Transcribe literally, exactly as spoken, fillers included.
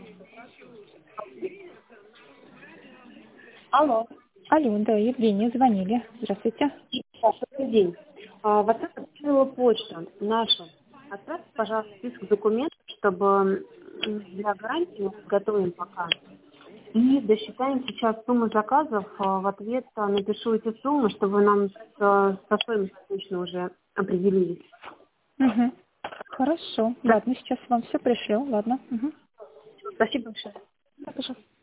Алло. Алло, да, Евгения, звонили. Здравствуйте. Да, добрый день. А, В WhatsApp отправила почту нашу. Отправьте, пожалуйста, список документов, чтобы м, для гарантии мы готовим пока. И досчитаем сейчас сумму заказов. А, В ответ а, напишу эти суммы, чтобы нам с, а, со стоимостью точно уже определились. Угу. Хорошо. Да. Ладно, сейчас вам все пришлю. Ладно. Угу. Спасибо большое. Да, пожалуйста.